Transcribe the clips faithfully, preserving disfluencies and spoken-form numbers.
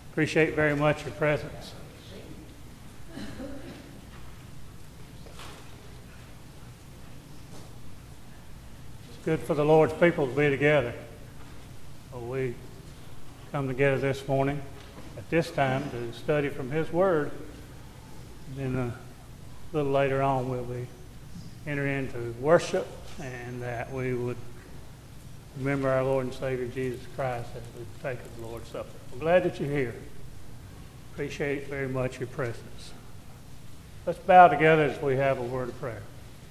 Appreciate very much your presence. It's good for the Lord's people to be together. So we come together this morning at this time to study from His Word. Then a little later on we'll be entering into worship, and that we would remember our Lord and Savior Jesus Christ as we take the Lord's Supper. I'm glad that you're here. Appreciate very much your presence. Let's bow together as we have a word of prayer.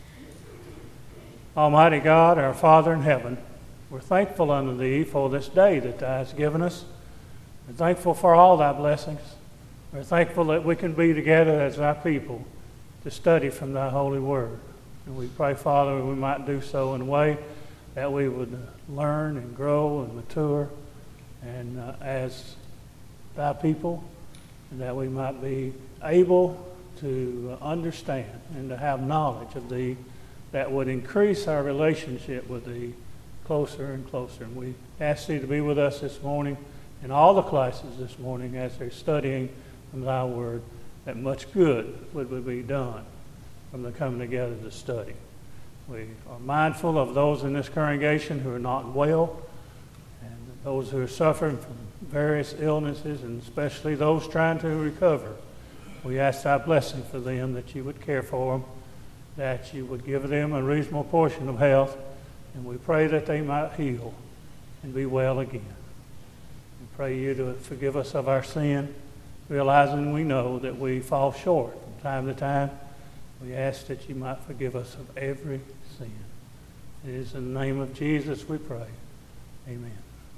Almighty God, our Father in heaven, we're thankful unto Thee for this day that Thou hast given us. We're thankful for all Thy blessings. We're thankful that we can be together as Thy people to study from Thy holy word. And we pray, Father, we might do so in a way that we would learn and grow and mature and uh, as Thy people, and that we might be able to understand and to have knowledge of Thee that would increase our relationship with Thee closer and closer. And we ask Thee to be with us this morning in all the classes this morning as they're studying from Thy Word, that much good would be done from the coming together to study. We are mindful of those in this congregation who are not well, and those who are suffering from various illnesses, and especially those trying to recover. We ask Thy blessing for them, that You would care for them, that You would give them a reasonable portion of health, and we pray that they might heal and be well again. We pray You to forgive us of our sin, realizing we know that we fall short from time to time. We ask that You might forgive us of every sin. It is in the name of Jesus we pray. Amen.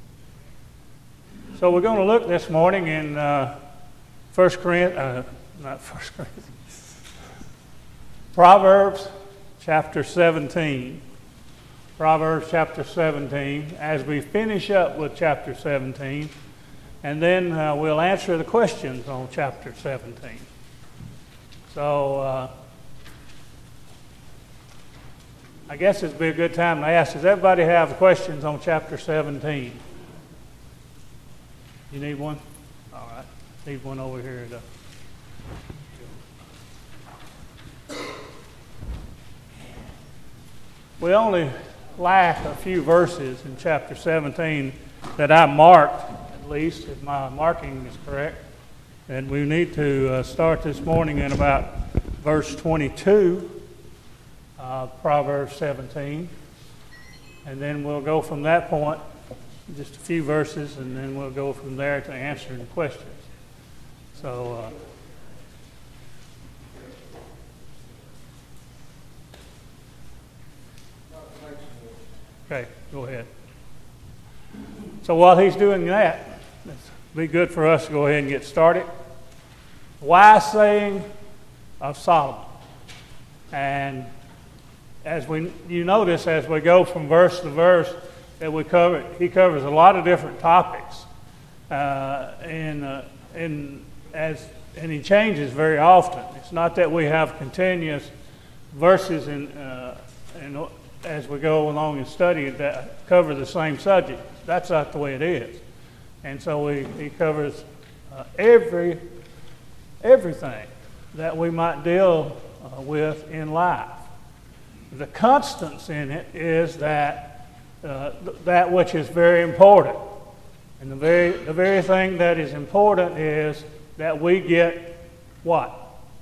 So we're going to look this morning in uh, First Corinthians, uh, not First Corinthians, Proverbs chapter seventeen. Proverbs chapter seventeen, as we finish up with chapter seventeen, and then uh, we'll answer the questions on chapter seventeen. So uh, I guess it'd be a good time to ask, does everybody have questions on chapter seventeen? You need one? All right. Need one over here. To... We only lack a few verses in chapter seventeen that I marked, at least, if my marking is correct. And we need to uh, start this morning in about verse twenty-two, uh, Proverbs seventeen. And then we'll go from that point, just a few verses, and then we'll go from there to answering the questions. So, uh, okay, go ahead. So while he's doing that, it'd be good for us to go ahead and get started. Wise saying of Solomon. And as we, you notice as we go from verse to verse, that we cover, he covers a lot of different topics, uh, and uh, and as and he changes very often. It's not that we have continuous verses in, uh, in as we go along and study that cover the same subject. That's not the way it is, and so we, he covers uh, every everything that we might deal uh, with in life. The constants in it is that. Uh, th- that which is very important. And the very the very thing that is important is that we get what?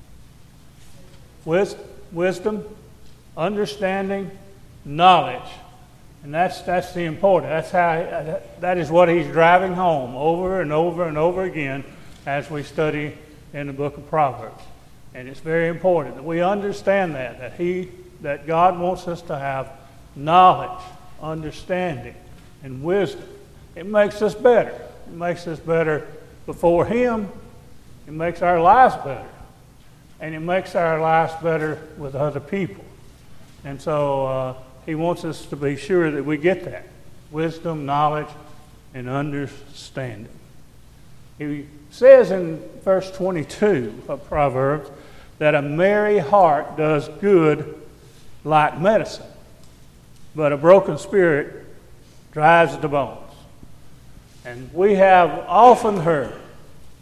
Wis- wisdom, understanding, knowledge. And that's that's the important. That's how uh, that is what he's driving home over and over and over again as we study in the book of Proverbs. And it's very important that we understand that that he that God wants us to have knowledge, understanding, and wisdom. It makes us better. It makes us better before Him. It makes our lives better. And it makes our lives better with other people. And so uh, He wants us to be sure that we get that. Wisdom, knowledge, and understanding. He says in verse twenty-two of Proverbs that a merry heart does good like medicine, but a broken spirit dries the bones. And we have often heard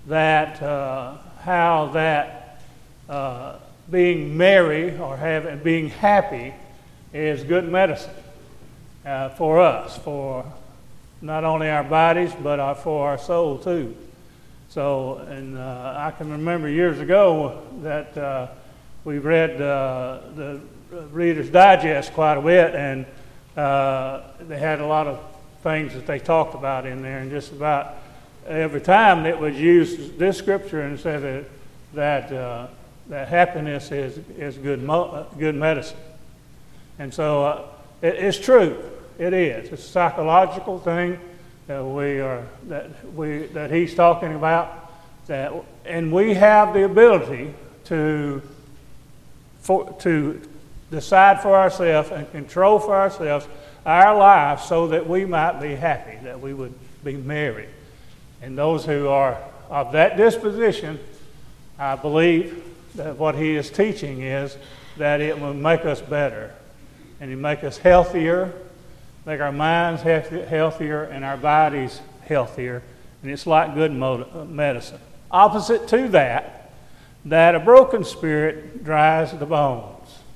that uh, how that uh, being merry or having being happy is good medicine uh, for us, for not only our bodies but our, for our soul too. So, and uh, I can remember years ago that uh, we read uh, the Reader's Digest quite a bit, and uh, they had a lot of things that they talked about in there, and just about every time it was used this scripture and said that that, uh, that happiness is is good mo- good medicine, and so uh, it, it's true. It is. It's a psychological thing that we are that we that he's talking about. That and we have the ability to for, to decide for ourselves and control for ourselves our lives so that we might be happy, that we would be merry. And those who are of that disposition, I believe that what he is teaching is that it will make us better, and it make us healthier, make our minds healthier and our bodies healthier. And it's like good medicine. Opposite to that, that a broken spirit dries the bones.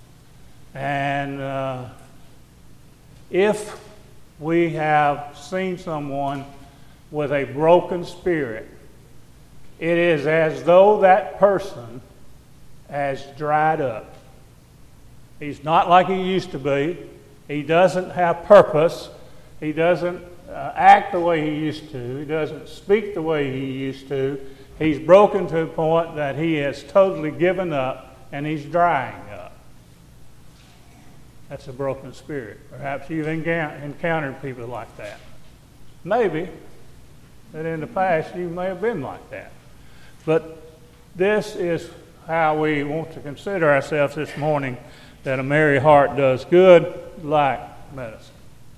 And uh, if we have seen someone with a broken spirit, it is as though that person has dried up. He's not like he used to be. He doesn't have purpose. He doesn't uh, act the way he used to. He doesn't speak the way he used to. He's broken to a point that he has totally given up, and he's drying up. That's a broken spirit. Perhaps you've encountered people like that. Maybe that in the past you may have been like that. But this is how we want to consider ourselves this morning, that a merry heart does good like medicine.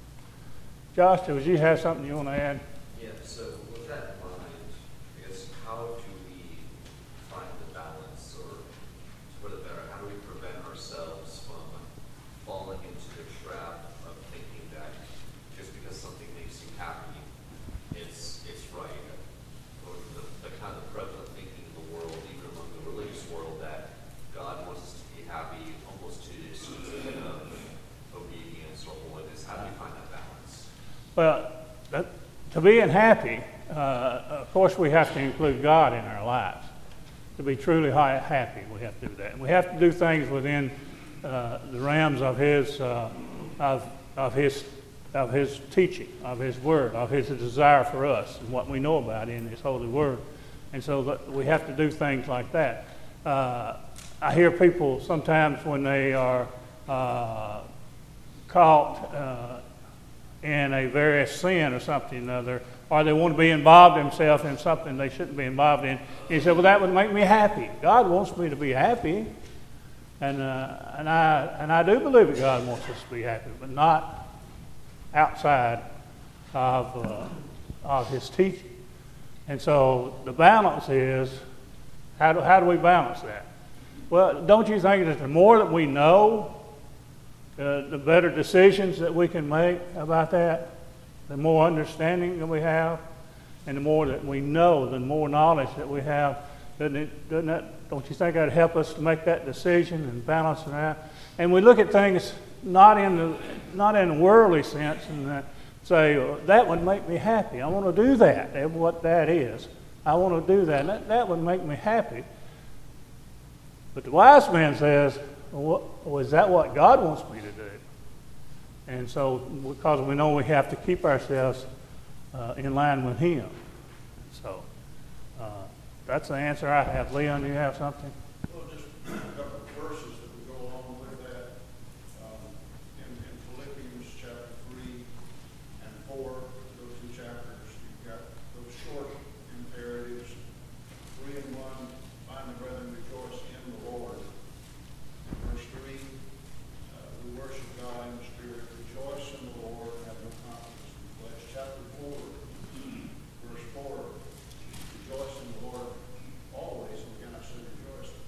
Josh, would you have something you want to add? Yeah, so with that in mind, I guess, how do we find the balance, or to put it better, how do we prevent ourselves from falling into the trap of thinking that just because something makes you happy, it's it's right? Or the, the kind of prevalent thinking in the world, even among the religious world, that God wants us to be happy almost to the exclusion of obedience or holiness. How do we find that balance? Well, that, to being happy, uh, of course we have to include God in our lives. To be truly high, happy, we have to do that. And we have to do things within uh, the realms of His, uh, of, of His, of His teaching, of His Word, of His desire for us, and what we know about in His holy Word. And so that we have to do things like that. Uh, I hear people sometimes when they are uh, caught uh, in a various sin or something or other, or they want to be involved themselves in something they shouldn't be involved in. He said, well, that would make me happy. God wants me to be happy. And uh, and I and I do believe that God wants us to be happy, but not outside of, uh, of His teaching. And so the balance is, how do, how do we balance that? Well, don't you think that the more that we know, Uh, the better decisions that we can make about that, the more understanding that we have, and the more that we know, the more knowledge that we have, doesn't it, doesn't that, don't you think that would help us to make that decision and balance it out? And we look at things not in the not in a worldly sense and uh, say, oh, that would make me happy. I want to do that. That's what that is. I want to do that. that. That would make me happy. But the wise man says, well, well, is that what God wants me to do? And so, because we know we have to keep ourselves uh, in line with Him. So, uh, that's the answer I have. Leon, do you have something? Well, just a couple of verses that would go along with that. Um, in, in Philippians chapter three and four, those two chapters, you've got those short imperatives. Three and one, finally, brethren, rejoice in the Lord. Verse three, uh, we worship God in the Spirit. Rejoice in the Lord and have no confidence in the flesh. Chapter four, verse four, rejoice in the Lord always. And again, I say rejoice.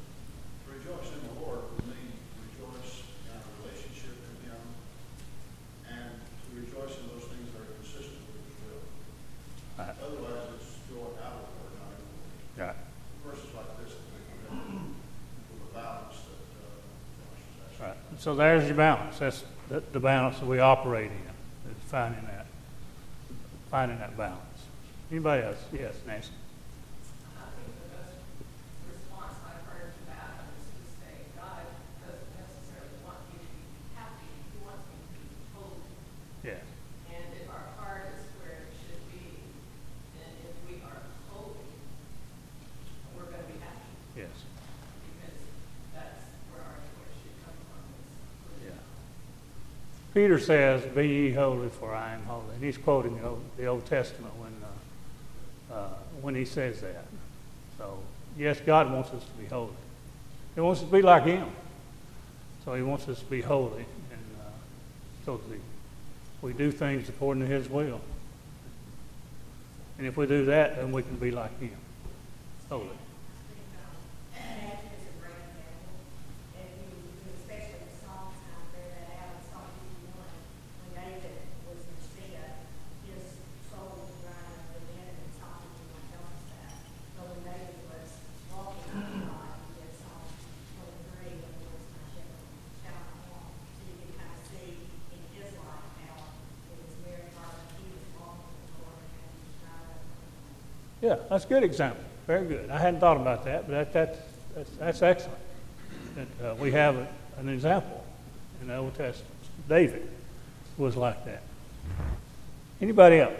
Right. verses like this, that we can with the balance that uh, Josh is asking. Right. So there's your balance. That's the, the balance that we operate in, is finding that, finding that balance. Anybody else? Yes, Nancy. I think the best response I've heard to that is to say, God doesn't necessarily want me to be happy. He wants me to be holy. Yeah. And if our heart is where it should be, then if we are holy, we're going to be happy. Yes. Because that's where our joy should come from. Is Yeah. Peter says, "Be ye holy, for I am holy." And he's quoting the Old, the Old Testament when uh, uh, when he says that. So, yes, God wants us to be holy. He wants us to be like Him. So He wants us to be holy, and uh, so that we do things according to His will. And if we do that, then we can be like Him, holy. Imagine it's a great example, and you, you especially the Psalms kind of bear that out in Psalm fifty-one, when David was in sin, his soul was crying within him, and Psalm fifty-one tells us that. But when David was walking with God, he did Psalm twenty-three, when he was my shepherd, down the home. So you can kind of see in his life how it was very hard, he was walking with the Lord, and he was crying out. Yeah, that's a good example. Very good. I hadn't thought about that, but that, that, that's, that's excellent. That uh, we have a, an example in the Old Testament. David was like that. Anybody else?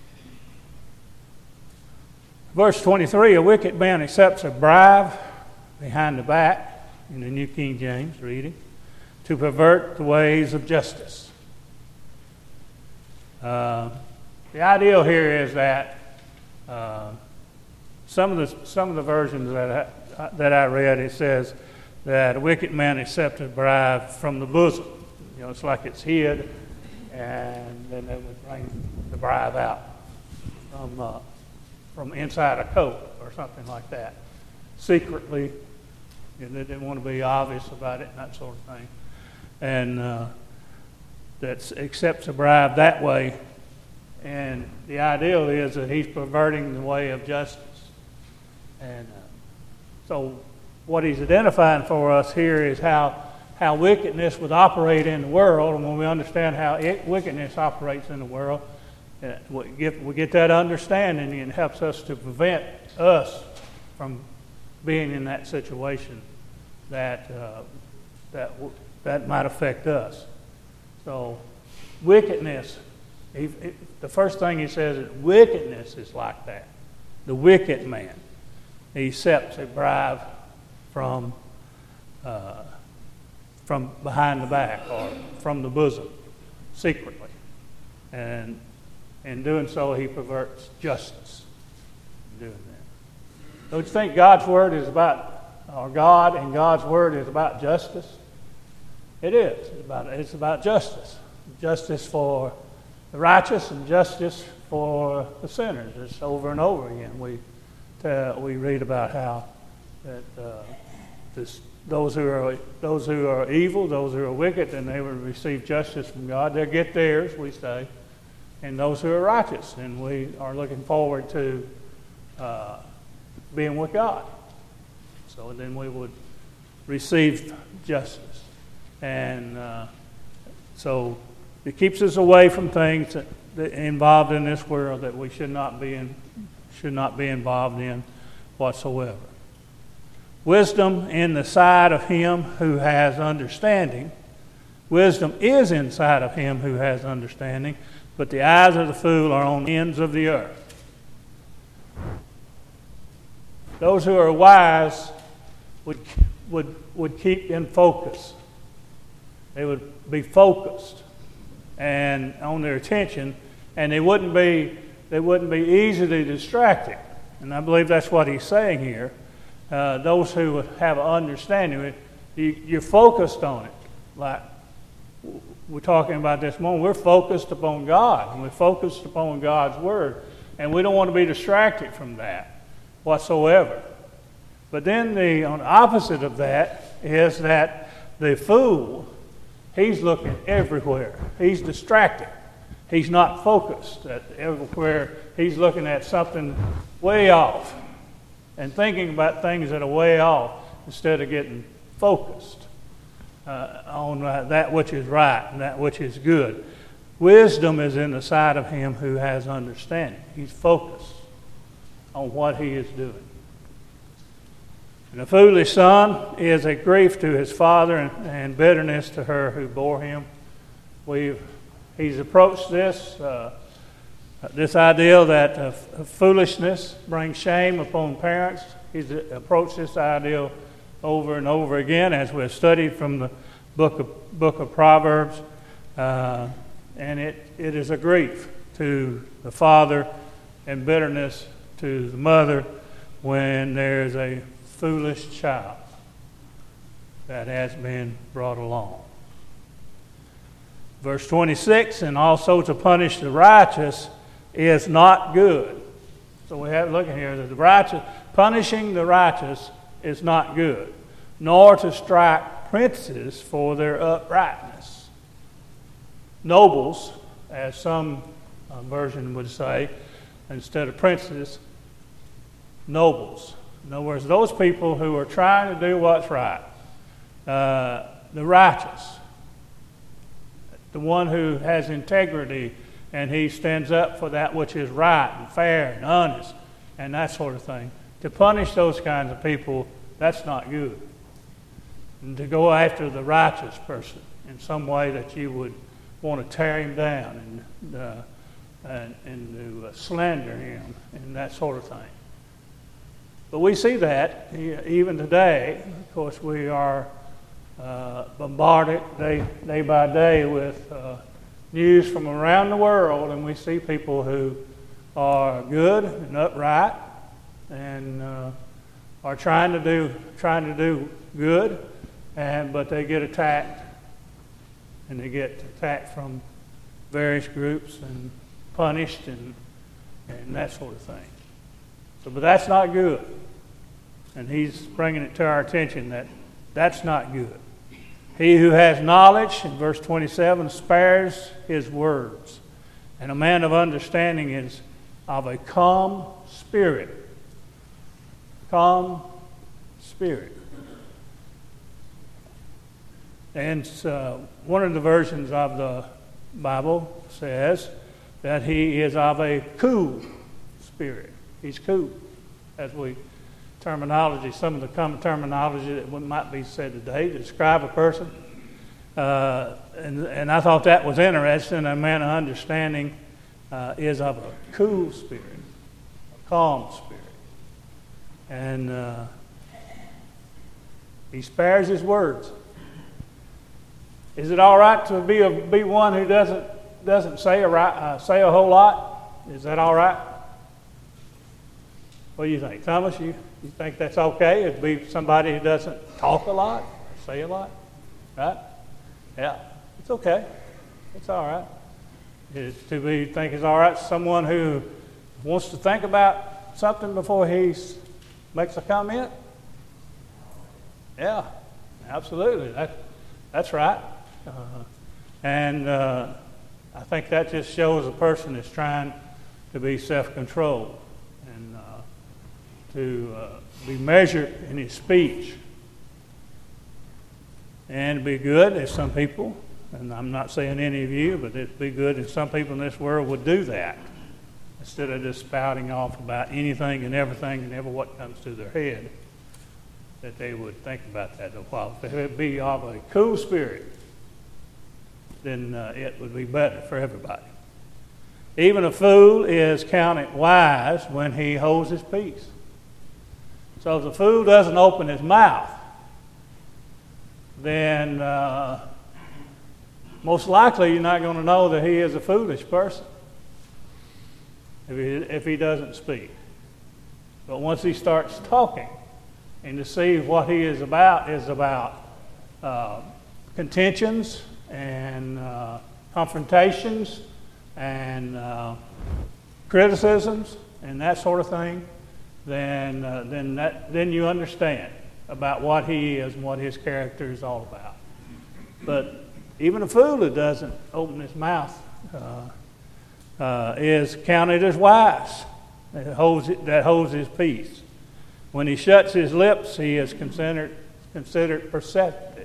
Verse twenty-three, a wicked man accepts a bribe behind the back, in the New King James reading, to pervert the ways of justice. Uh, the ideal here is that uh, some of the some of the versions that I, that I read, it says that a wicked man accepted a bribe from the bosom. You know, it's like it's hid, and then they would bring the bribe out from uh, from inside a coat or something like that, secretly. You know, they didn't want to be obvious about it and that sort of thing, and uh, that accepts a bribe that way. And the ideal is that he's perverting the way of justice. And uh, so what he's identifying for us here is how how wickedness would operate in the world. And when we understand how it, wickedness operates in the world, uh, we, get, we get that understanding, and it helps us to prevent us from being in that situation that uh, that w- that might affect us. So wickedness, he, he, the first thing he says is wickedness is like that. The wicked man, he accepts a bribe from uh, from behind the back or from the bosom, secretly. And in doing so, he perverts justice in doing that. Don't you think God's Word is about, or God and God's Word is about justice? It is. It's about, it's about justice. Justice for the righteous and justice for the sinners. It's over and over again. We uh, we read about how that uh, this, those who are those who are evil, those who are wicked, and they will receive justice from God. They'll get theirs, we say, and those who are righteous, and we are looking forward to uh, being with God. So then we would receive justice, and uh, so it keeps us away from things that, that involved in this world that we should not be in, should not be involved in whatsoever. Wisdom in the side of him who has understanding. Wisdom is inside of him who has understanding, but the eyes of the fool are on the ends of the earth. Those who are wise would would would keep in focus. They would be focused and on their attention, and they wouldn't be they wouldn't be easily distracted. And I believe that's what he's saying here. Uh, those who have an understanding, you, you're focused on it. Like we're talking about this morning, we're focused upon God, and we're focused upon God's Word, and we don't want to be distracted from that whatsoever. But then the on the opposite of that is that the fool, he's looking everywhere. He's distracted. He's not focused at everywhere. He's looking at something way off. and thinking about things that are way off instead of getting focused uh, on uh, that which is right and that which is good. Wisdom is in the sight of him who has understanding. He's focused on what he is doing. And a foolish son is a grief to his father and, and bitterness to her who bore him. We've he's approached this uh, this idea that uh, foolishness brings shame upon parents. He's approached this idea over and over again as we've studied from the book of book of Proverbs, uh, and it, it is a grief to the father and bitterness to the mother when there's a foolish child that has been brought along. Verse twenty-six, and also to punish the righteous is not good. So we have looking here that the righteous, punishing the righteous is not good, nor to strike princes for their uprightness. Nobles, as some uh, version would say, instead of princes, nobles. In other words, those people who are trying to do what's right. Uh, the righteous. The one who has integrity and he stands up for that which is right and fair and honest and that sort of thing. To punish those kinds of people, that's not good. And to go after the righteous person in some way that you would want to tear him down and, uh, and, and to uh, slander him and that sort of thing. But we see that even today. Of course, we are uh, bombarded day, day by day with uh, news from around the world, and we see people who are good and upright and uh, are trying to do trying to do good, and but they get attacked, and they get attacked from various groups and punished and and that sort of thing. So, but that's not good. And he's bringing it to our attention that that's not good. He who has knowledge, in verse twenty-seven, spares his words. And a man of understanding is of a calm spirit. Calm spirit. And uh, one of the versions of the Bible says that he is of a cool spirit. He's cool, as we terminology, some of the common terminology that might be said today to describe a person. Uh, and, and I thought that was interesting. A man of understanding uh, is of a cool spirit, a calm spirit. And uh, he spares his words. Is it all right to be a, be one who doesn't doesn't say a right, uh, say a whole lot? Is that all right? What do you think, Thomas? You you think that's okay? It'd be somebody who doesn't talk a lot, say a lot, right? Yeah, it's okay. It's all right. It's to be think it's all right. Someone who wants to think about something before he makes a comment. Yeah, absolutely. That that's right. Uh, and uh, I think that just shows a person is trying to be self-controlled and uh, to uh, be measured in his speech and be good, as some people, and I'm not saying any of you, but it'd be good if some people in this world would do that instead of just spouting off about anything and everything and ever what comes to their head, that they would think about that a while. If it would be of a cool spirit, then uh, it would be better for everybody. Even a fool is counted wise when he holds his peace. So if the fool doesn't open his mouth, then uh, most likely you're not going to know that he is a foolish person if he, if he doesn't speak. But once he starts talking, and to see what he is about is about uh, contentions and uh, confrontations and uh, criticisms and that sort of thing, then uh, then that then you understand about what he is and what his character is all about. But even a fool who doesn't open his mouth uh, uh, is counted as wise. That holds it, that holds his peace. When he shuts his lips, he is considered, considered perceptive.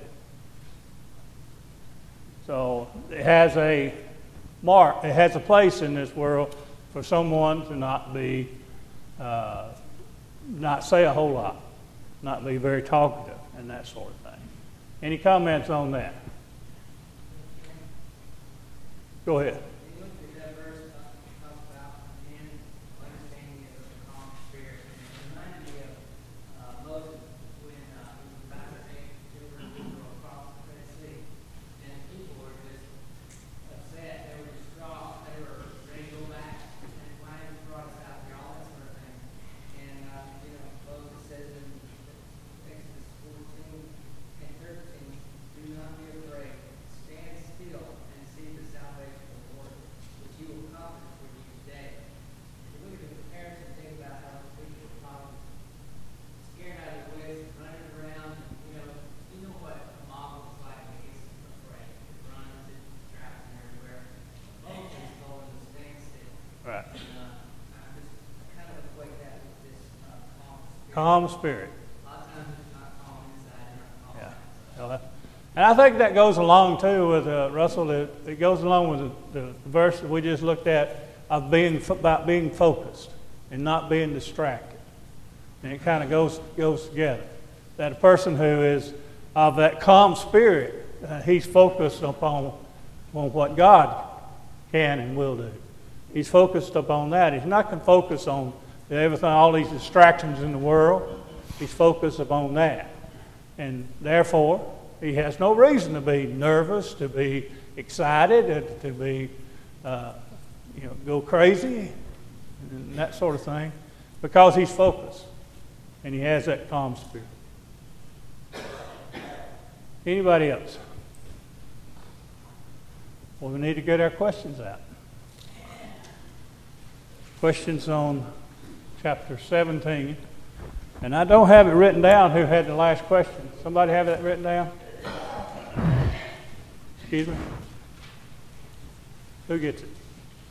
So it has a mark, it has a place in this world for someone to not be, uh, not say a whole lot, not be very talkative and that sort of thing. Any comments on that? Go ahead. You look at that verse uh, talks about men understanding of the calm spirit. And it reminded me of uh, Moses when uh, he was about to take the children of Israel across the Red Sea. And the people were just upset. They were distraught. They were ready to go back. And why have you brought us out here? All that sort of thing. And, uh, you know, Moses says in Exodus fourteen and thirteen, do not be afraid. Stand still and see the salvation of the Lord, which you will accomplish for you today. If you look at the comparison, think about how the people were probably scared out of their wits, running around. You know, you know what a mob looks like when he gets afraid. It runs, it traps and everywhere. Moses told them to stand still. Right. And, uh, I just kind of equate that with this uh, calm spirit. Calm spirit. A lot of times it's not calm inside, it's not calm Yeah. outside. Well, that- And I think that goes along too with uh, Russell. It, it goes along with the, the verse that we just looked at of being about being focused and not being distracted. And it kind of goes goes together. That a person who is of that calm spirit, uh, he's focused upon on what God can and will do. He's focused upon that. He's not going to focus on everything, all these distractions in the world. He's focused upon that, and therefore, he has no reason to be nervous, to be excited, to be, uh, you know, go crazy, and that sort of thing, because he's focused, and he has that calm spirit. Anybody else? Well, we need to get our questions out. Questions on chapter seventeen. And I don't have it written down who had the last question. Somebody have that written down? Excuse me? Who gets it?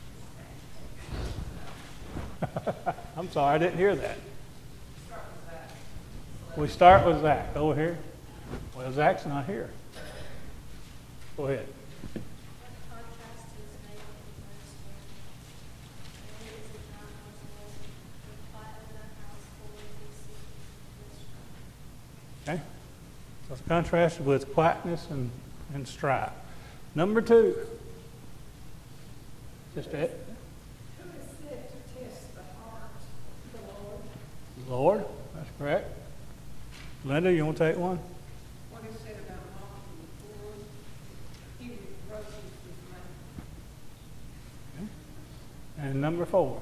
I'm sorry, I didn't hear that. We start with Zach. Over here. Well, Zach's not here. Go ahead. What contrast is made with the first one? And it is the time was was the quiet of the house full of these secrets. Okay? So it's contrasted with quietness and, and strife. Number two. Just it. Who is said to test the heart? The Lord. Lord. That's correct. Linda, you want to take one? What is said about mocking the poor? He reproaches his money. And number four.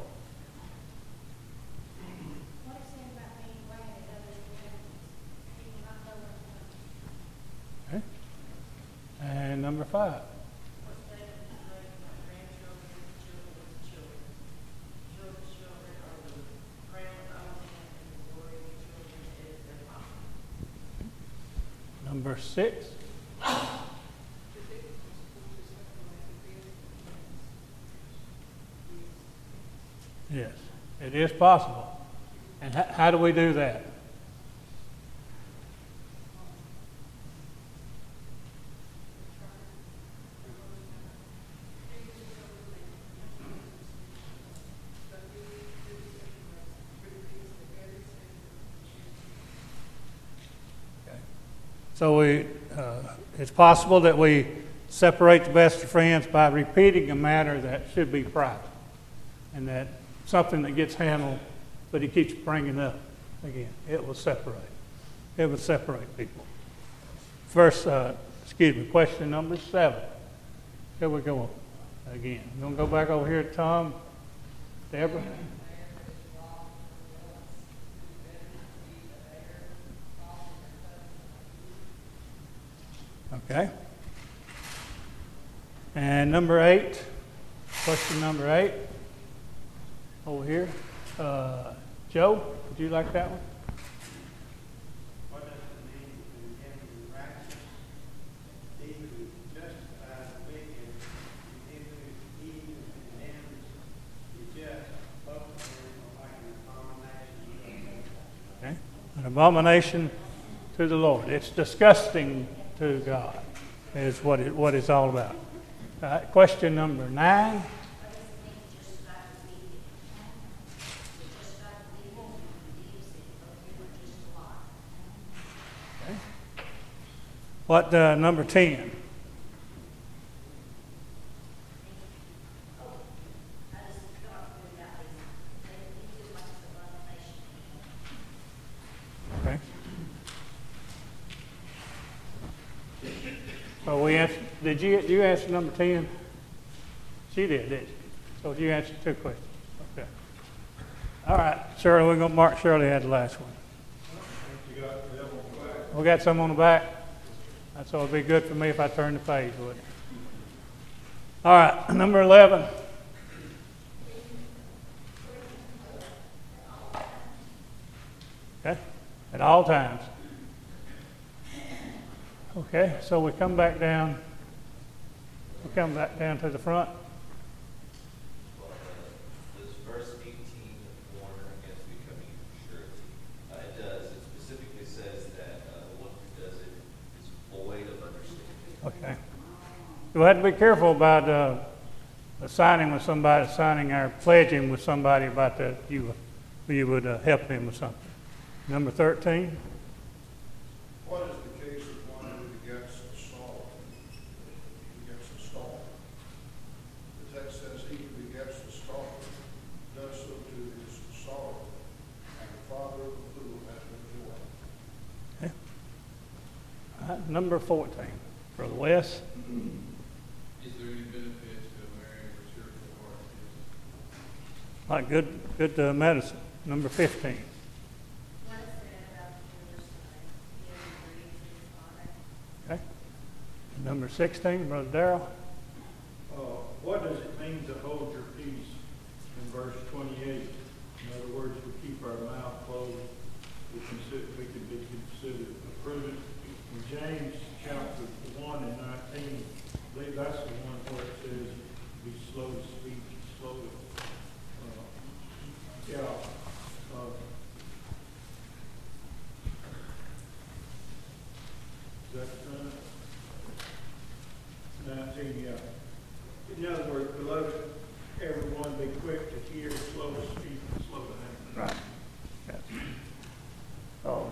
What is said about being glad at others' benefits? He will not know what to do. Okay. And number five. What's laid in his lay my grandchildren, children's children. Children's children are the crown of our land, and the glory of the children is their power. Number six. Yes, it is possible. And how, how do we do that? So we, uh, it's possible that we separate the best of friends by repeating a matter that should be private, and that something that gets handled, but he keeps bringing up again. It will separate. It will separate people. First, uh, excuse me, question number seven. Here we go again. You want to go back over here to Tom, Deborah? Okay. And number eight, question number eight, over here. Uh, Joe, would you like that one? What does it mean to condemn the righteous? Even justify the wicked, even even condemns the just, both of them are like an abomination. Okay. An abomination to the Lord. It's disgusting to God, is what it, what it's all about. Uh, question number nine. Okay. What uh, number ten? Okay. So we answered, did you, did you answer number ten? She did, didn't she? So you answered two questions. Okay. All right, Shirley, we're going to mark Shirley had the last one. We got some on the back? That's what would be good for me if I turned the page, wouldn't it? All right, number eleven. Okay, at all times. Okay, so we come back down. We come back down to the front. Well, uh, This verse eighteen, warn against becoming surety. Uh, it does. It specifically says that uh, the one who does it is void of understanding. Okay. We have to be careful about uh, signing with somebody, signing or pledging with somebody about that you you would uh, help them with something. Number thirteen. What is the case of one who begets a stall? Who begets a stall? The text says, he who begets a stall does so to his sorrow, and the father of the fool has no joy. Okay. All right, number fourteen. Brother Wes. Is there any benefit to marrying for spiritual heart? All right, good, good uh, medicine. Number fifteen. What is said about the Jewish son, he is agreed to his father? Okay. Number sixteen, Brother Darrell. Uh, what does it mean to hold your peace in verse twenty-eight? In other words, we keep our mouth closed. We consider, we can be considered prudent. In James chapter one and nineteen, I believe that's the one where it says, be slow to speak, slow to, uh, yeah. Uh, is that uh, nineteen, yeah. In other words, beloved, everyone be quick to hear, slow to speak, and slow to anger. Right. Yes. Oh.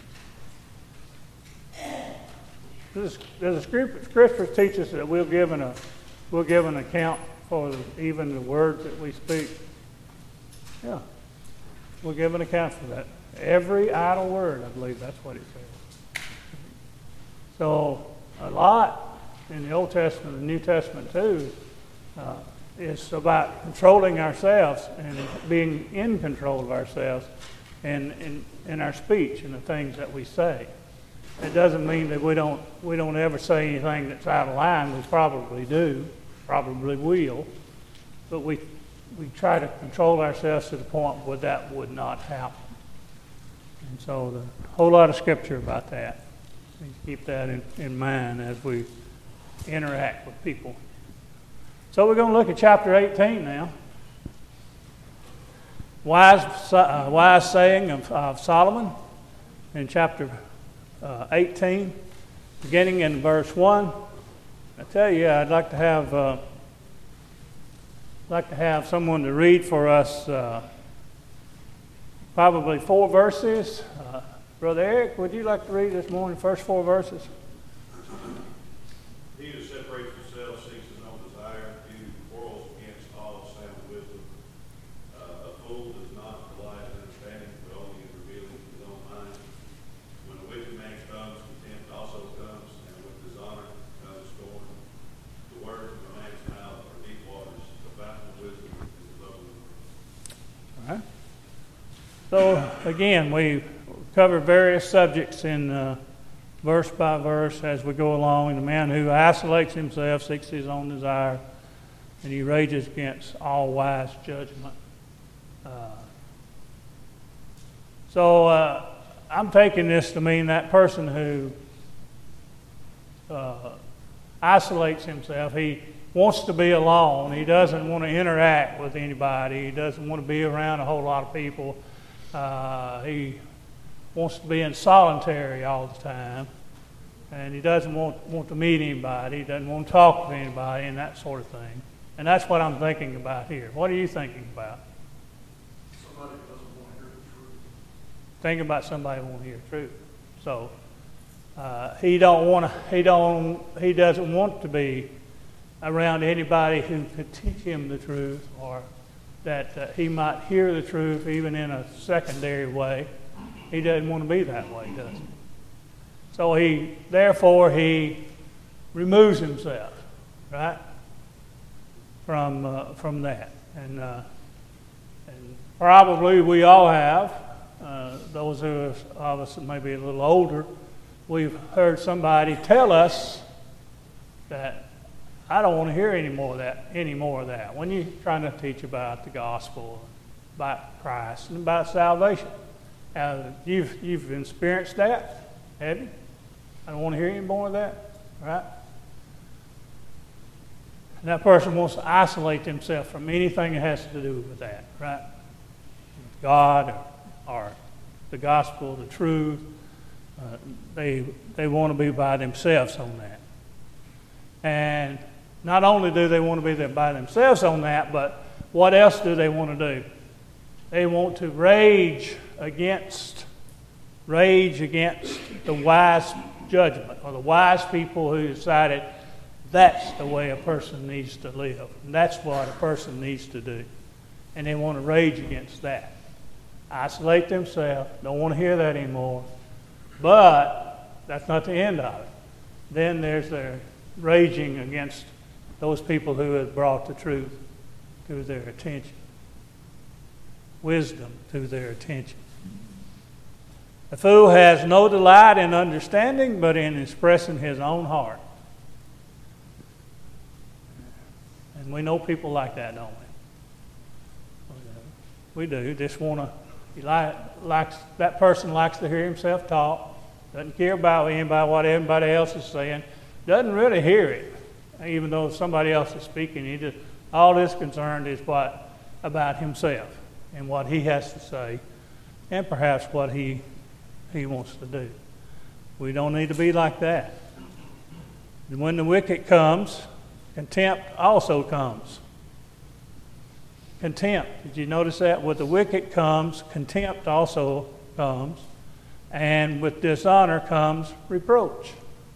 There's, there's a scripture, scripture teaches that we'll give an, a, we'll give an account for the, even the words that we speak. Yeah. We'll give an account for that. Every idle word, I believe that's what it says. So a lot in the Old Testament and the New Testament too uh, is about controlling ourselves and being in control of ourselves and in, in our speech and the things that we say. It doesn't mean that we don't we don't ever say anything that's out of line. We probably do, probably will, but we we try to control ourselves to the point where that would not happen. And so the whole lot of scripture about that. We keep that in, in mind as we interact with people. So we're going to look at chapter eighteen now. Wise uh, wise saying of, of Solomon in chapter Uh, eighteen, beginning in verse one. I tell you, I'd like to have uh, like to have someone to read for us uh, probably four verses. Uh, Brother Eric, would you like to read this morning, first four verses? He who separates himself seeks his own desire. He who quarrels against all sound wisdom. Uh, a fool does not rely on understanding, but only in revealing his own mind. When a wicked man comes, contempt also comes, and with dishonor comes scorn. The words of a man's mouth are deep waters. The fountain of wisdom is the love of the Lord. All right. So again, we cover various subjects in uh, verse by verse as we go along. And the man who isolates himself seeks his own desire, and he rages against all wise judgment. Uh, so uh, I'm taking this to mean that person who uh, isolates himself, he wants to be alone. He doesn't want to interact with anybody. He doesn't want to be around a whole lot of people. Uh, he wants to be in solitary all the time, and he doesn't want, want to meet anybody, he doesn't want to talk to anybody, and that sort of thing. And that's what I'm thinking about here. What are you thinking about? Somebody doesn't want to hear the truth. Thinking about somebody who won't hear the truth. So uh, he don't want to. He don't. He doesn't want to be around anybody who could teach him the truth, or that uh, he might hear the truth even in a secondary way. He doesn't want to be that way, does he? So he, therefore, he removes himself, right, from uh, from that, and uh, and probably we all have. Uh, those of us that may be a little older, we've heard somebody tell us that I don't want to hear any more of that. Any more of that. When you're trying to teach about the gospel, about Christ, and about salvation, uh, you've you've experienced that, have you? I don't want to hear any more of that, right? And that person wants to isolate themselves from anything that has to do with that, right? With God or, or the gospel, the truth. Uh, they they want to be by themselves on that. And not only do they want to be there by themselves on that, but what else do they want to do? They want to rage against, rage against the wise judgment, or the wise people who decided that's the way a person needs to live. And that's what a person needs to do. And they want to rage against that. Isolate themselves, don't want to hear that anymore. But that's not the end of it. Then there's their raging against those people who have brought the truth to their attention. Wisdom to their attention. The fool has no delight in understanding, but in expressing his own heart. And we know people like that, don't we? We do. Just want to. He like, likes that person likes to hear himself talk. Doesn't care about anybody, what everybody else is saying. Doesn't really hear it, even though somebody else is speaking. He just all that's concerned is what about himself and what he has to say, and perhaps what he he wants to do. We don't need to be like that. And when the wicked comes, contempt also comes. Contempt. Did you notice that? With the wicked comes, contempt also comes. And with dishonor comes reproach.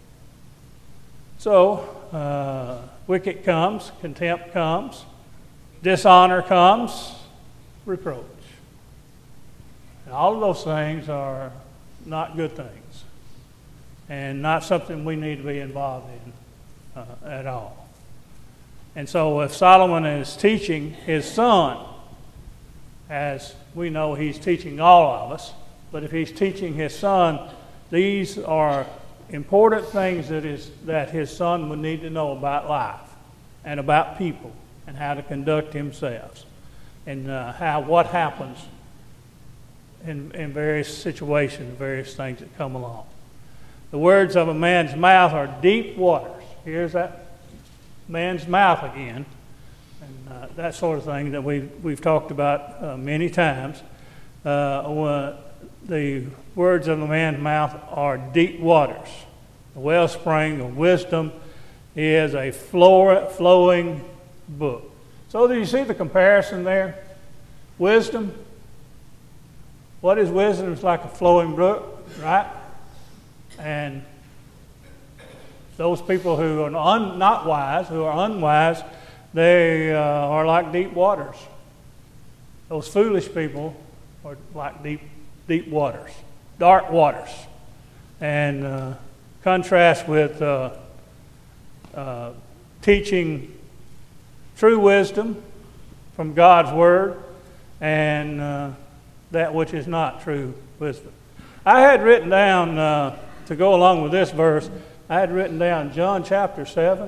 So, uh, wicked comes, contempt comes, dishonor comes, reproach. And all of those things are not good things, and not something we need to be involved in uh, at all. And so if Solomon is teaching his son, as we know he's teaching all of us, but if he's teaching his son, these are important things that is that his son would need to know about life and about people and how to conduct themselves and uh, how what happens in, in various situations, various things that come along. The words of a man's mouth are deep waters. Here's that man's mouth again, and uh, that sort of thing that we've, we've talked about uh, many times. Uh, the words of a man's mouth are deep waters. The wellspring of wisdom is a flow, flowing brook. So do you see the comparison there? Wisdom. What is wisdom? It's like a flowing brook, right? And those people who are un, not wise, who are unwise, they uh, are like deep waters. Those foolish people are like deep, deep waters, dark waters. And uh, contrast with uh, uh, teaching true wisdom from God's Word and uh, that which is not true wisdom. I had written down, uh, to go along with this verse, I had written down John chapter seven.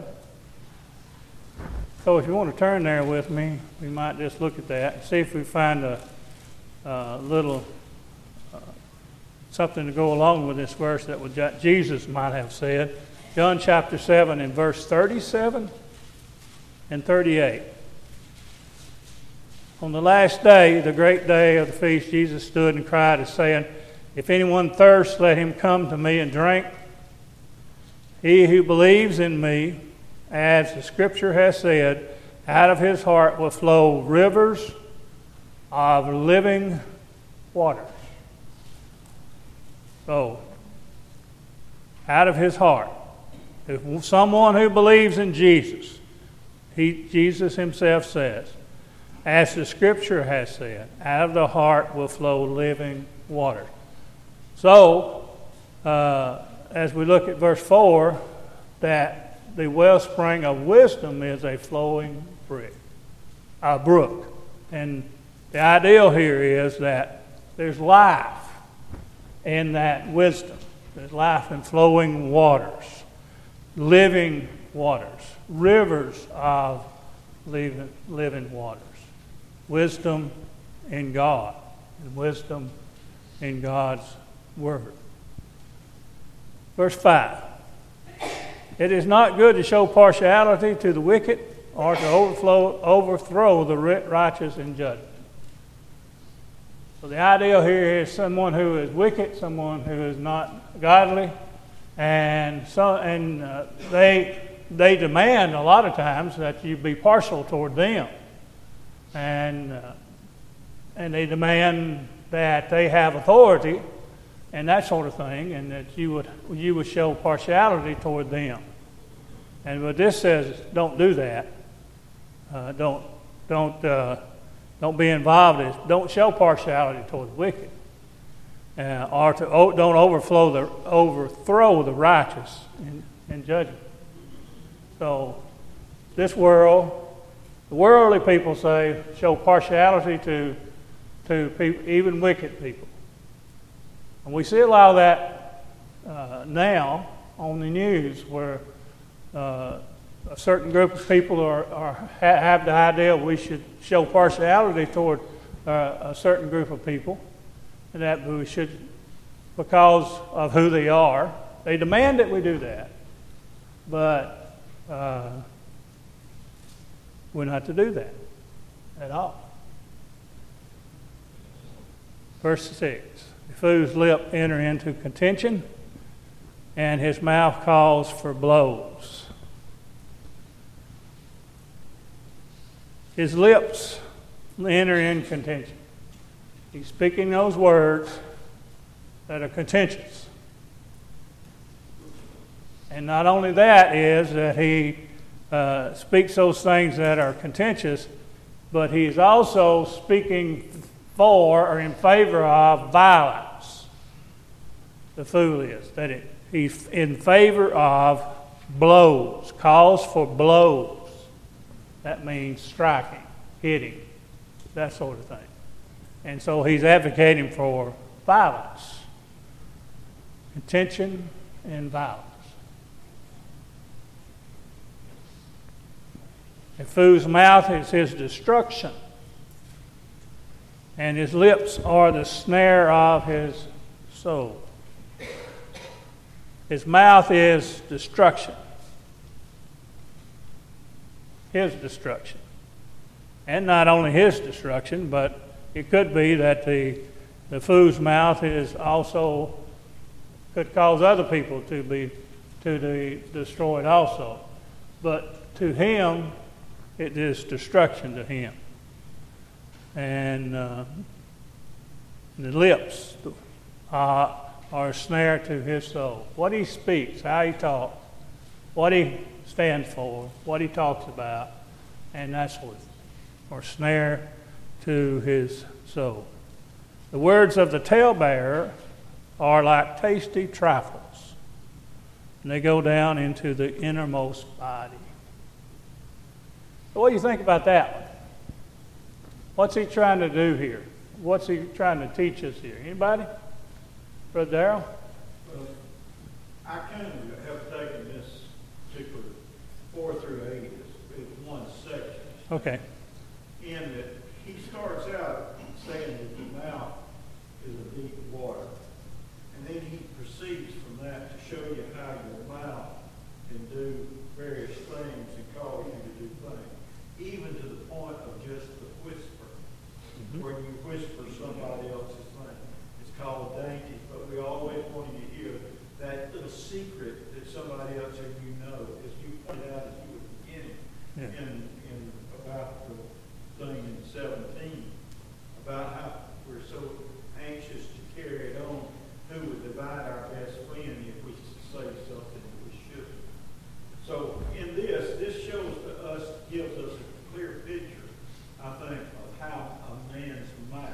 So if you want to turn there with me, we might just look at that and see if we find a, a little uh, something to go along with this verse that would, Jesus might have said. John chapter seven and verse thirty-seven and thirty-eight. On the last day, the great day of the feast, Jesus stood and cried, as saying, If anyone thirsts, let him come to me and drink. He who believes in me, as the Scripture has said, out of his heart will flow rivers of living waters. So, out of his heart. If someone who believes in Jesus, he, Jesus himself says, as the Scripture has said, out of the heart will flow living water. So, uh, as we look at verse four, that the wellspring of wisdom is a flowing brook, a brook. And the ideal here is that there's life in that wisdom. There's life in flowing waters, living waters, rivers of living, living waters. Wisdom in God, and wisdom in God's Word. Verse five. It is not good to show partiality to the wicked or to overflow, overthrow the righteous in judgment. So the ideal here is someone who is wicked, someone who is not godly, and so and uh, they they demand a lot of times that you be partial toward them, and uh, and they demand that they have authority and that sort of thing, and that you would you would show partiality toward them. And what this says, don't do that. Uh, don't don't uh, don't be involved in. Don't show partiality toward the wicked, uh, or to oh, don't overflow the overthrow the righteous in, in judgment. So, this world, the worldly people say, show partiality to to people, even wicked people. And we see a lot of that uh, now on the news, where uh, a certain group of people are, are have the idea we should show partiality toward uh, a certain group of people, and that we should, because of who they are, they demand that we do that. But uh, we're not to do that at all. Verse six. If whose lip enter into contention, and his mouth calls for blows. His lips enter in contention. He's speaking those words that are contentious. And not only that is that he uh, speaks those things that are contentious, but he's also speaking for or in favor of violence. The fool is that it, he's in favor of blows, calls for blows. That means striking, hitting, that sort of thing. And so he's advocating for violence, contention and violence. A fool's mouth is his destruction, and his lips are the snare of his soul. His mouth is destruction. His destruction. And not only his destruction, but it could be that the, the fool's mouth is also, could cause other people to be to be destroyed also. But to him, it is destruction to him. And uh, the lips uh, are a snare to his soul. What he speaks, how he talks, what he stands for, what he talks about, and that sort of thing, or snare to his soul. The words of the talebearer are like tasty trifles, and they go down into the innermost body. So what do you think about that one? What's he trying to do here? What's he trying to teach us here? Anybody? Brother Darrell? Well, I kind of have taken this particular four through eight as, as one section. Okay. In that he starts out saying that the mouth is a deep water. And then he proceeds from that to show you how your mouth can do various things and cause you to do things, even to the point of just the whisper. Mm-hmm. Where you whisper somebody else's thing. It's called dainty secret that somebody else or you know, as you pointed out as you were beginning, Yeah. in, in about the thing in seventeen, about how we're so anxious to carry it on, who would divide our best friend if we say something that we shouldn't. So in this, this shows to us, gives us a clear picture, I think, of how a man's mouth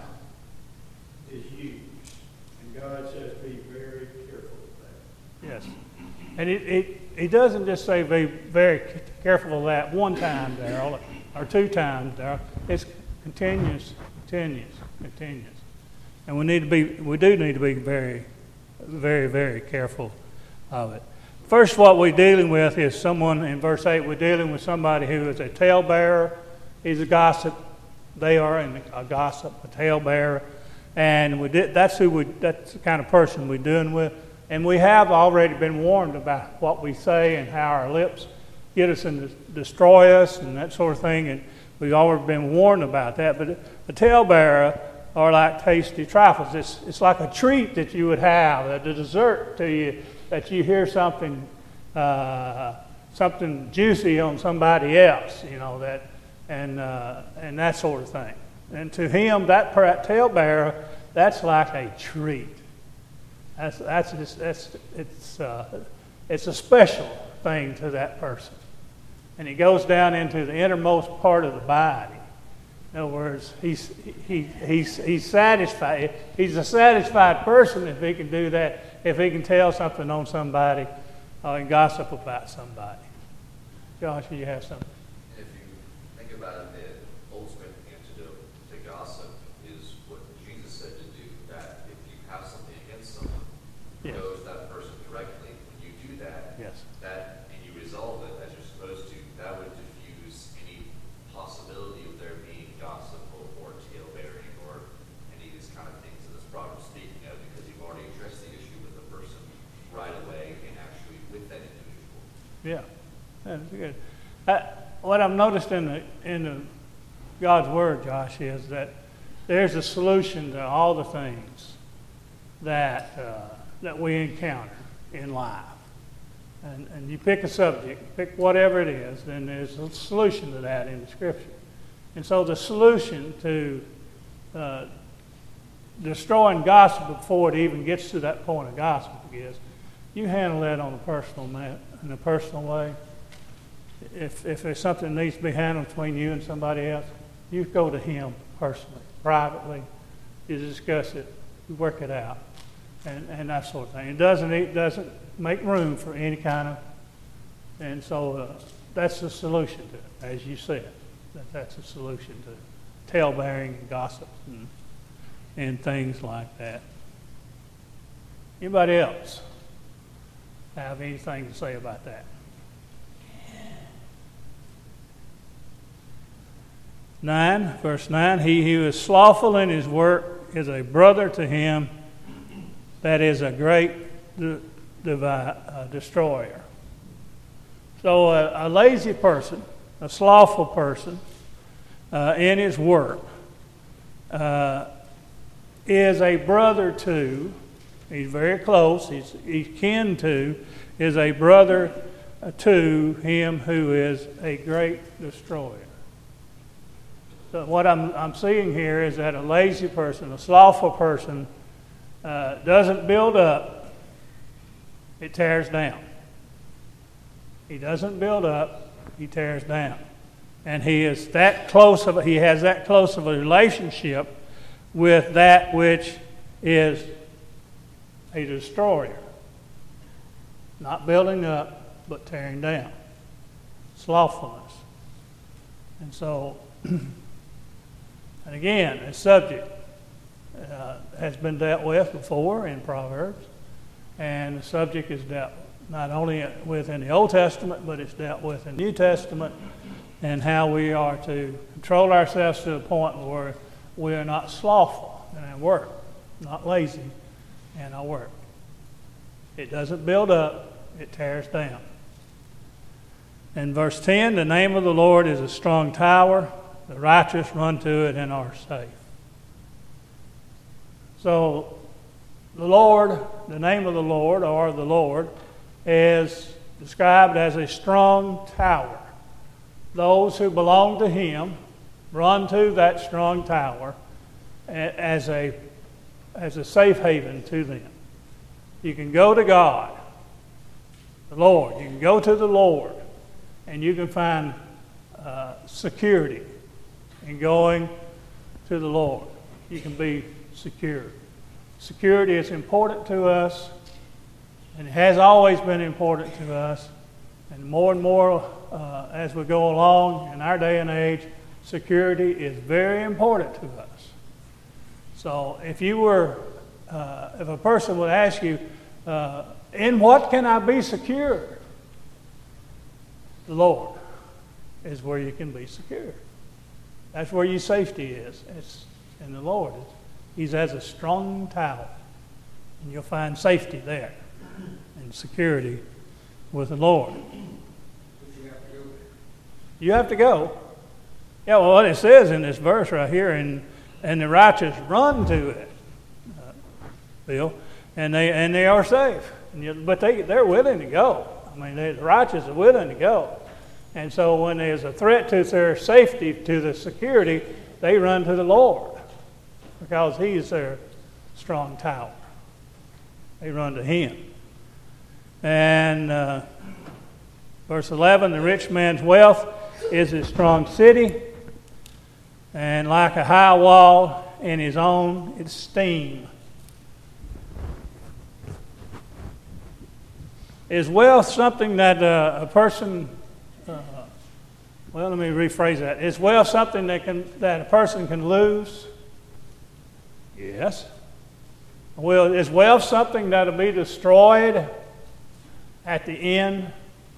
is used. And God says be very careful of that. Yes. And it, it, it doesn't just say be very careful of that one time, Darrell, or two times, Darrell. It's continuous, continuous, continuous. And we need to be, we do need to be very, very, very careful of it. First, what we're dealing with is someone, in verse eight, we're dealing with somebody who is a talebearer. He's a gossip. They are a gossip, a talebearer. And we did, that's who we, that's the kind of person we're dealing with. And we have already been warned about what we say and how our lips get us and destroy us and that sort of thing. And we've already been warned about that. But a talebearer are like tasty trifles. It's, it's like a treat that you would have, a dessert to you, that you hear something uh, something juicy on somebody else, you know, that and uh, and that sort of thing. And to him, that talebearer, that's like a treat. That's that's just, that's it's uh, it's a special thing to that person, and it goes down into the innermost part of the body. In other words, he's he he's he's satisfied. He's a satisfied person if he can do that. If he can tell something on somebody, or uh, gossip about somebody. Josh, you have something? If you think about it, the ultimate antidote to gossip is what Jesus said to do. That if you have something against someone, Yes. go to that person directly. When you do that, Yes. that and you resolve it as you're supposed to, that would diffuse any possibility of there being gossip or, or tale-bearing or any of these kind of things that this proverb is speaking of, because you've already addressed the issue with the person right away and actually with that individual. Yeah, that's good. Uh, what I've noticed in the in the God's Word, Josh, is that there's a solution to all the things that uh, that we encounter in life. And, and you pick a subject, pick whatever it is, then there's a solution to that in the Scripture. And so the solution to uh, destroying gossip before it even gets to that point of gossip is you handle that on a personal ma- in a personal way. If if there's something that needs to be handled between you and somebody else, you go to him personally, privately. You discuss it, you work it out, and, and that sort of thing. It doesn't it doesn't make room for any kind of, and so uh, that's the solution to it, as you said. That that's a solution to tale-bearing and gossip and, and things like that. Anybody else have anything to say about that? Nine, verse nine, he who is slothful in his work is a brother to him that is a great de- devi- uh, destroyer. So uh, a lazy person, a slothful person uh, in his work uh, is a brother to, he's very close, he's, he's kin to, is a brother to him who is a great destroyer. So what I'm, I'm seeing here is that a lazy person, a slothful person, uh, doesn't build up, it tears down. He doesn't build up, he tears down. And he is that close of a, he has that close of a relationship with that which is a destroyer. Not building up, but tearing down. Slothfulness. And so, and again, a subject uh, has been dealt with before in Proverbs, and the subject is dealt not only with in the Old Testament, but it's dealt with in the New Testament, and how we are to control ourselves to the point where we are not slothful in our work, not lazy in our work. It doesn't build up, it tears down. In verse ten, the name of the Lord is a strong tower. The righteous run to it and are safe. So the Lord, the name of the Lord, or the Lord, is described as a strong tower. Those who belong to Him run to that strong tower as a, as a safe haven to them. You can go to God, the Lord. You can go to the Lord, and you can find uh, security in going to the Lord. You can be secure. Security is important to us, and it has always been important to us. And more and more uh, as we go along in our day and age, security is very important to us. So if you were, uh, if a person would ask you, uh, in what can I be secure? The Lord is where you can be secure. That's where your safety is. It's in the Lord. He's as a strong tower. And you'll find safety there and security with the Lord. You have to go. Yeah, well, what it says in this verse right here, and, and the righteous run to it, uh, Bill, and they and they are safe. And you, but they, they're willing to go. I mean, they, the righteous are willing to go. And so when there's a threat to their safety, to the security, they run to the Lord because He's their strong tower. They run to Him. And uh, verse eleven, the rich man's wealth is his strong city, and like a high wall in his own esteem. Is wealth something that uh, a person, uh, well, let me rephrase that. Is wealth something that can that a person can lose? Yes. Well, is wealth something that will be destroyed at the end?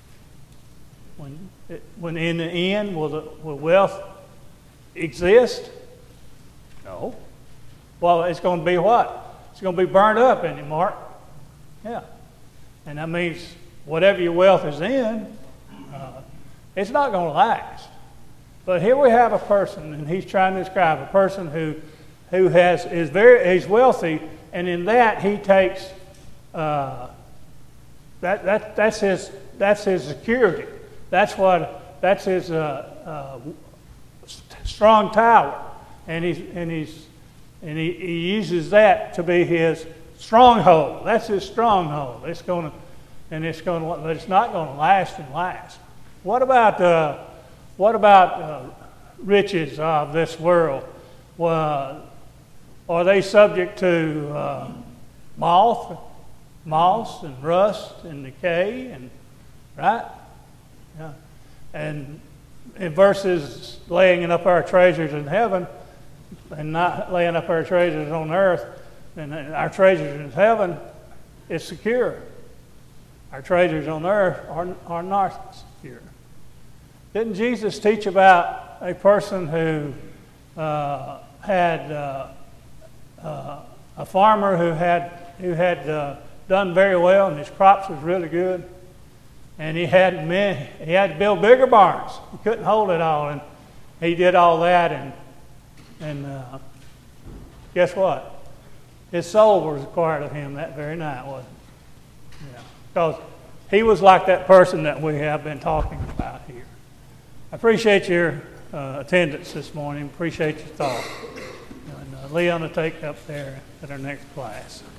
When, when in the end, will, the, will wealth exist? No. Well, it's going to be what? It's going to be burned up, isn't it, Mark? Yeah. And that means whatever your wealth is in, uh, it's not going to last. But here we have a person, and he's trying to describe a person who, who has is very he's wealthy, and in that he takes uh, that that that's his that's his security. That's what that's his uh, uh, strong tower, and he's and he's and he, he uses that to be his stronghold. That's his stronghold. It's going to, and it's going to, but it's not going to last and last. What about uh, what about uh, riches of this world? Well, are they subject to uh, moth, moss, and rust, and decay, and right? Yeah. And in verses laying up our treasures in heaven, and not laying up our treasures on earth. And our treasures in heaven is secure. Our treasures on earth are, are not secure. Didn't Jesus teach about a person who uh, had uh, uh, a farmer who had who had uh, done very well and his crops was really good, and he had many, he had to build bigger barns. He couldn't hold it all, and he did all that, and and uh, guess what? His soul was required of him that very night, wasn't it? Yeah. Because he was like that person that we have been talking about here. I appreciate your uh, attendance this morning. Appreciate your thought. And uh, Leon will take up there at our next class.